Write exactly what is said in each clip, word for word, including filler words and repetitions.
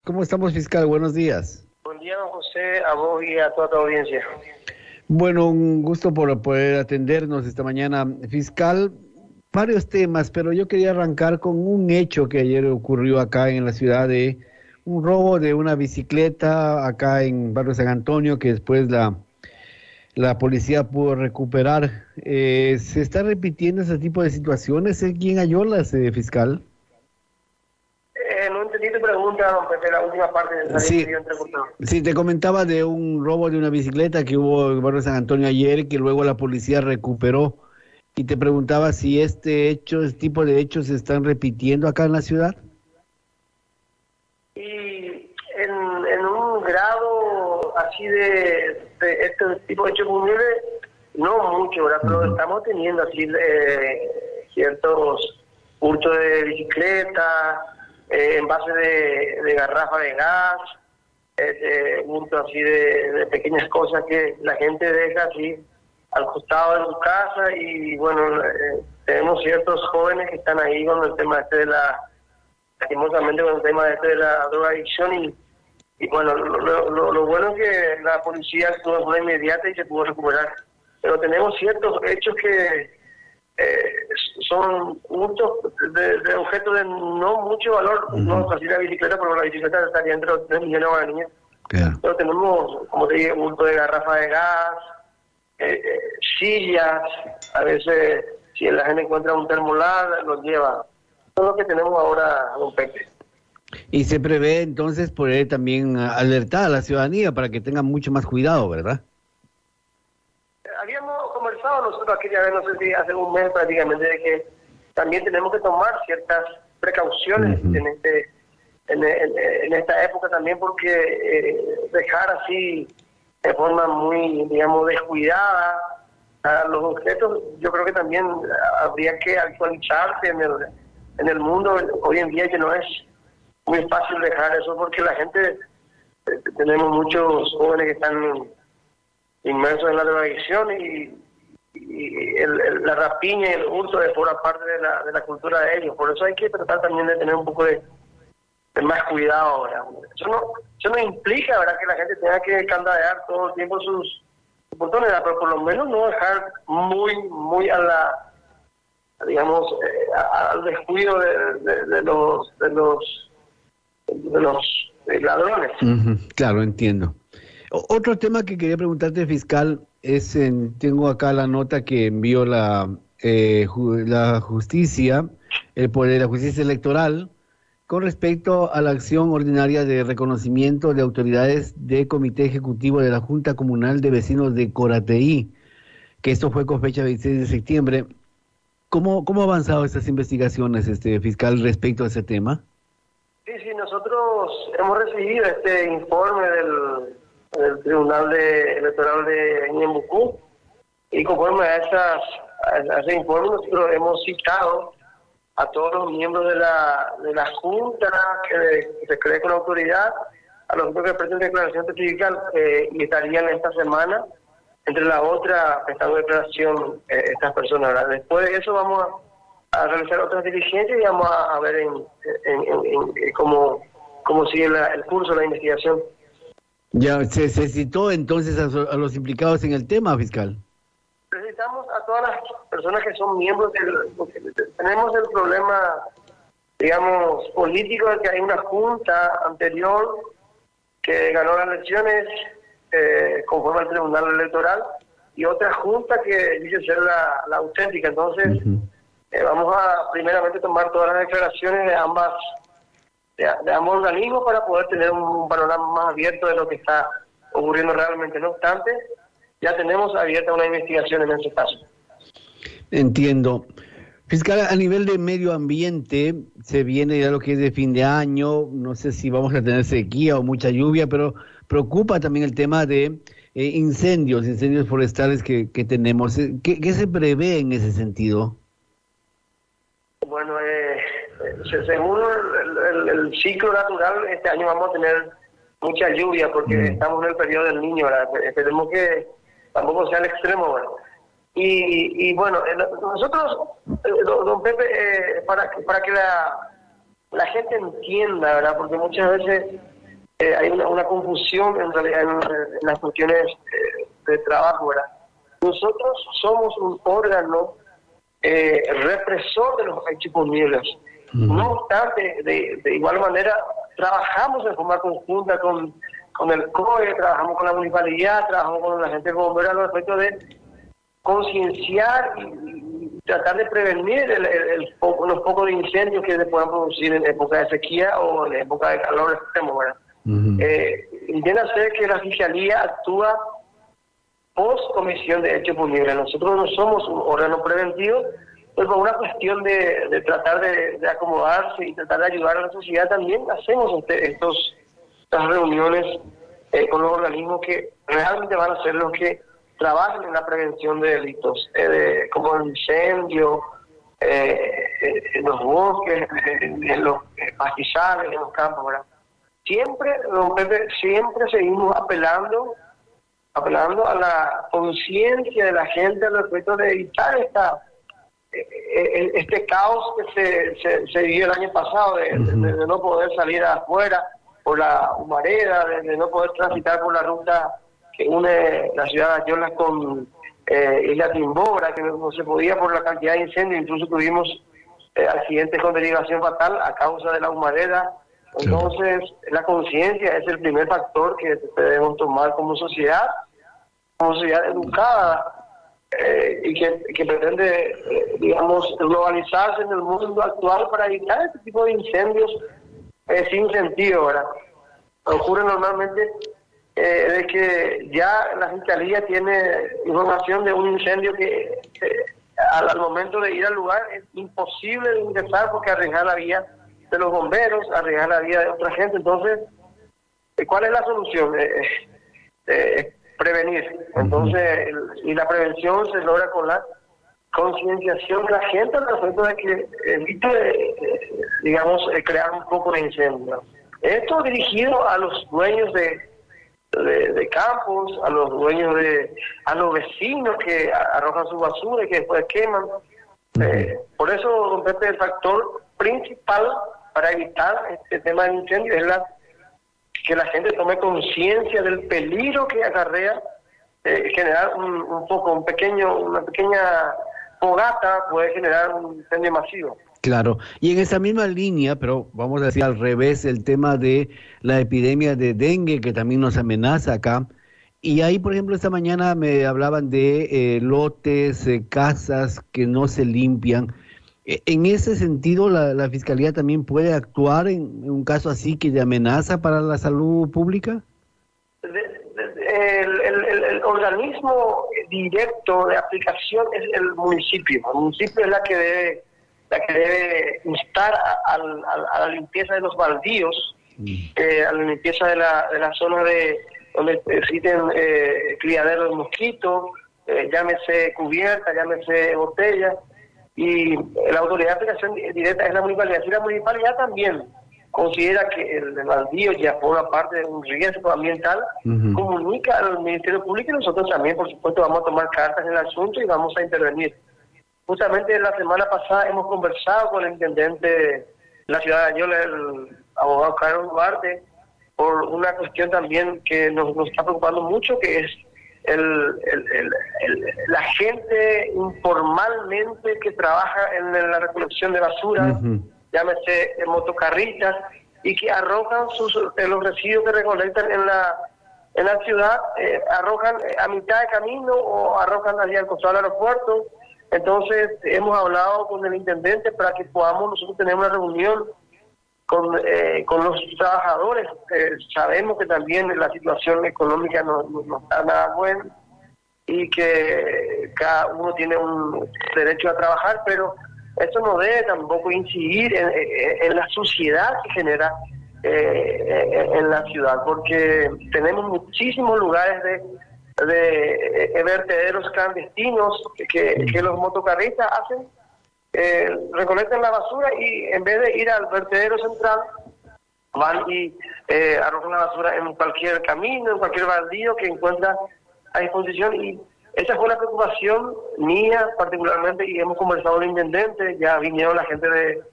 ¿Cómo estamos, fiscal? Buenos días. Buen día, don José, a vos y a toda tu audiencia. Bueno, un gusto por poder atendernos esta mañana, fiscal. Varios temas, pero yo quería arrancar con un hecho que ayer ocurrió acá en la ciudad de un robo de una bicicleta acá en Barrio San Antonio, que después la, la policía pudo recuperar. Eh, ¿se está repitiendo ese tipo de situaciones? ¿Quién Ayolas, eh, fiscal? Eh, no entendí tu pregunta, don Pepe, la última parte del salir Sí, medio entrecortado. sí, te comentaba de un robo de una bicicleta que hubo en Barrio San Antonio ayer, que luego la policía recuperó. Y te preguntaba si este hecho, este tipo de hechos se están repitiendo acá en la ciudad. Y en, en un grado así de, de este tipo de hechos punibles, no mucho, ¿verdad? Pero Uh-huh. estamos teniendo así eh, ciertos hurtos de bicicleta, eh, envases de, de garrafa de gas, eh, hurtos así de, de pequeñas cosas que la gente deja así al costado de su casa. Y bueno, eh, tenemos ciertos jóvenes que están ahí con el tema este de la, lastimosamente con el tema este de la drogadicción y, y bueno, lo, lo, lo bueno es que la policía actuó de forma inmediata y se pudo recuperar, pero tenemos ciertos hechos que eh, son hurtos de, de objetos de no mucho valor. Uh-huh. No así la bicicleta, pero la bicicleta estaría entre los tres millones de guaraníes. Claro. Pero tenemos, como te dije, hurto de garrafa de gas, Eh, eh, sillas, a veces si la gente encuentra un termolar, los lleva. Eso es lo que tenemos ahora, don Pepe. Y se prevé entonces poder también alertar a la ciudadanía para que tengan mucho más cuidado, ¿verdad? Habíamos conversado nosotros aquella vez, no sé si hace un mes prácticamente, de que también tenemos que tomar ciertas precauciones uh-huh. en este en, en, en esta época también, porque eh, dejar así de forma muy, digamos, descuidada a los objetos, yo creo que también habría que actualizarse en el, en el mundo hoy en día, que no es muy fácil dejar eso, porque la gente, eh, tenemos muchos jóvenes que están inmersos en la drogadicción y, y el, el, la rapiña y el hurto de forma parte de la, de la cultura de ellos. Por eso hay que tratar también de tener un poco de de más cuidado ahora. Eso no, eso no implica, ¿verdad?, que la gente tenga que candadear todo el tiempo sus, sus portones, pero por lo menos no dejar muy, muy a la, digamos, eh, a, al descuido de, de, de los, de los, de los de ladrones. Uh-huh. Claro, entiendo. O, otro tema que quería preguntarte, fiscal, es, en, tengo acá la nota que envió la, eh, ju, la justicia, el poder de la justicia electoral, con respecto a la acción ordinaria de reconocimiento de autoridades del Comité Ejecutivo de la Junta Comunal de Vecinos de Corateí, que esto fue con fecha veintiséis de septiembre. ¿Cómo, cómo ha avanzado estas investigaciones, este fiscal, respecto a ese tema? Sí, sí, nosotros hemos recibido este informe del, del Tribunal de, Electoral de Ñembucú, y conforme a, esas, a ese informe nosotros hemos citado a todos los miembros de la de la Junta que se cree con autoridad, a los que presenten declaración testifical, eh, y estarían esta semana, entre la otra, prestando declaración eh, estas personas, ¿verdad? Después de eso vamos a, a realizar otras diligencias y vamos a, a ver en, en, en, en, en cómo, cómo sigue la, el curso de la investigación. Ya, ¿se, se citó entonces a, a los implicados en el tema, fiscal? Necesitamos a todas las personas que son miembros del... Tenemos el problema, digamos, político, de que hay una junta anterior que ganó las elecciones eh, conforme al Tribunal Electoral, y otra junta que dice ser la, la auténtica. Entonces, uh-huh. eh, vamos a primeramente tomar todas las declaraciones de ambas de, de ambos organismos para poder tener un panorama más abierto de lo que está ocurriendo realmente. No obstante, ya tenemos abierta una investigación en ese caso. Entiendo. Fiscal, a nivel de medio ambiente, se viene ya lo que es de fin de año, no sé si vamos a tener sequía o mucha lluvia, pero preocupa también el tema de eh, incendios, incendios forestales que, que tenemos. ¿Qué, ¿Qué se prevé en ese sentido? Bueno, eh, según el, el, el ciclo natural, este año vamos a tener mucha lluvia porque mm. estamos en el periodo del Niño, ¿verdad? Esperemos que tampoco sea el extremo, ¿verdad? Y, y bueno, nosotros, don Pepe, eh, para, para que la, la gente entienda, ¿verdad? Porque muchas veces eh, hay una, una confusión en realidad en, en las cuestiones eh, de trabajo, ¿verdad? Nosotros somos un órgano eh, represor de los hechos punibles. Uh-huh. No obstante, de, de igual manera, trabajamos de forma conjunta con, con el C O E, trabajamos con la municipalidad, trabajamos con la gente de bomberos al respecto de concienciar y, y tratar de prevenir el, el, el, los pocos de incendios que se puedan producir en época de sequía o en época de calor extremo, ¿verdad? Uh-huh. Eh, viene a ser que la Fiscalía actúa post comisión de hecho punible. Nosotros no somos un órgano preventivo, pero por una cuestión de, de tratar de, de acomodarse y tratar de ayudar a la sociedad también hacemos este, estos, estas reuniones eh, con los organismos que realmente van a ser los que trabajan en la prevención de delitos, eh, de, como el incendio, eh, en los bosques, en, en los pastizales, en los campos, ¿verdad? Siempre, don Pepe, siempre seguimos apelando apelando a la conciencia de la gente al respecto de evitar esta eh, este caos que se, se, se vivió el año pasado, de, uh-huh. de, de no poder salir afuera por la humareda, de, de no poder transitar por la ruta que une la ciudad de Ayolas con eh, Isla Timbora, que no se podía por la cantidad de incendios, incluso tuvimos eh, accidentes con derivación fatal a causa de la humareda. Entonces, sí. La conciencia es el primer factor que debemos tomar como sociedad, como sociedad educada, eh, y que, que pretende, eh, digamos, globalizarse en el mundo actual para evitar este tipo de incendios eh, sin sentido, ¿verdad? Ocurre normalmente eh, de que ya la Fiscalía tiene información de un incendio que eh, al, al momento de ir al lugar es imposible de ingresar porque arriesgar la vía de los bomberos, arriesgar la vida de otra gente. Entonces, ¿cuál es la solución? Eh, eh, prevenir. Entonces, el, y la prevención se logra con la concienciación de la gente al respecto de que evite, eh, digamos, eh, crear un poco de incendio. Esto dirigido a los dueños de, de, de campos, a los dueños de, a los vecinos que arrojan su basura y que después queman. Eh, por eso, don Pepe, el factor principal para evitar este tema del incendio es la que la gente tome conciencia del peligro que acarrea eh, generar un, un poco, un pequeño, una pequeña fogata puede generar un incendio masivo. Claro, y en esa misma línea, pero vamos a decir al revés, el tema de la epidemia de dengue que también nos amenaza acá. Y ahí, por ejemplo, esta mañana me hablaban de eh, lotes, eh, casas que no se limpian. En ese sentido, ¿la, la Fiscalía también puede actuar en, en un caso así que de amenaza para la salud pública? De, de, el, el, el, el organismo directo de aplicación es el municipio. El municipio es la que debe, la que debe instar a, a, a, a la limpieza de los baldíos, mm. eh, a la limpieza de la, de la zona de donde existen eh, criaderos de mosquitos, eh, llámese cubierta, llámese botella. Y la autoridad de aplicación directa es la municipalidad. Si la municipalidad también considera que el, el baldío ya forma parte de un riesgo ambiental, uh-huh. comunica al Ministerio Público y nosotros también, por supuesto, vamos a tomar cartas en el asunto y vamos a intervenir. Justamente la semana pasada hemos conversado con el intendente de la ciudad de Ayola, el abogado Carlos Duarte, por una cuestión también que nos, nos está preocupando mucho, que es El, el, el, el, la gente informalmente que trabaja en la recolección de basura, uh-huh. llámese en motocarritas, y que arrojan sus, eh, los residuos que recolectan en la en la ciudad, eh, arrojan a mitad de camino o arrojan allá al costado del aeropuerto. Entonces hemos hablado con el intendente para que podamos nosotros tener una reunión con eh, con los trabajadores. Eh, sabemos que también la situación económica no, no, no está nada buena y que cada uno tiene un derecho a trabajar, pero esto no debe tampoco incidir en, en, en la suciedad que genera eh, en la ciudad, porque tenemos muchísimos lugares de, de, de vertederos clandestinos que, que los motocarristas hacen. Eh, recolectan la basura y en vez de ir al vertedero central van y eh, arrojan la basura en cualquier camino, en cualquier baldío que encuentran a disposición. Y esa fue la preocupación mía particularmente, y hemos conversado con el intendente. Ya vinieron la gente de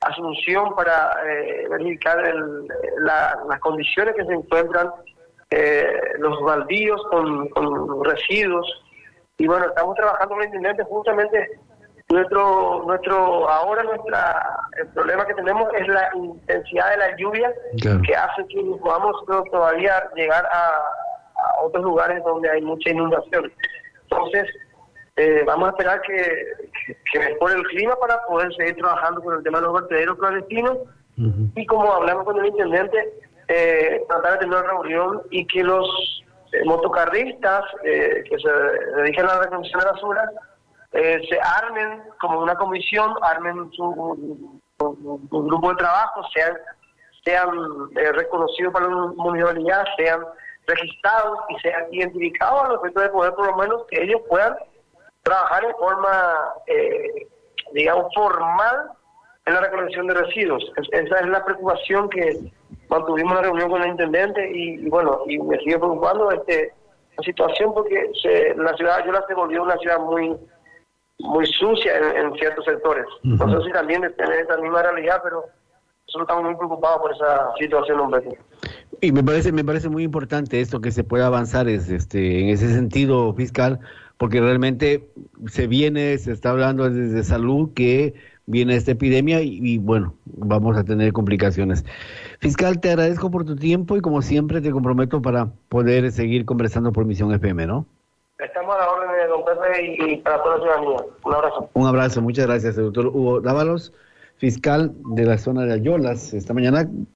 Asunción para eh, verificar el, la, las condiciones que se encuentran eh, los baldíos con, con residuos. Y bueno, estamos trabajando con el intendente justamente. Nuestro, nuestro, ahora nuestra, el problema que tenemos es la intensidad de la lluvia, claro, que hace que podamos todavía llegar a, a otros lugares donde hay mucha inundación. Entonces, eh, vamos a esperar que, que, que mejore el clima para poder seguir trabajando con el tema de los vertederos clandestinos. Uh-huh. Y como hablamos con el intendente, eh, tratar de tener una reunión y que los eh, motocarristas eh, que se dedican a la recolección de basura Eh, se armen como una comisión, armen su, un, un, un grupo de trabajo, sean, sean eh, reconocidos para la municipalidad, sean registrados y sean identificados a los efectos de poder, por lo menos que ellos puedan trabajar en forma, eh, digamos, formal en la recolección de residuos. Es, esa es la preocupación que mantuvimos en la reunión con el intendente y, y bueno, y me sigue preocupando este, la situación porque se, la ciudad de Yola se volvió una ciudad muy muy sucia en, en ciertos sectores. Uh-huh. No sé si también tiene esa misma realidad, pero nosotros estamos muy preocupados por esa situación, hombre. Y me parece me parece muy importante esto que se pueda avanzar es este en ese sentido, fiscal, porque realmente se viene, se está hablando desde salud que viene esta epidemia y, y bueno, vamos a tener complicaciones. Fiscal, te agradezco por tu tiempo y como siempre te comprometo para poder seguir conversando por Misión F M, ¿no? Estamos a la orden de don Pepe y, y para toda la ciudadanía. Un abrazo. Un abrazo, muchas gracias, doctor Hugo Dávalos, fiscal de la zona de Ayolas, esta mañana.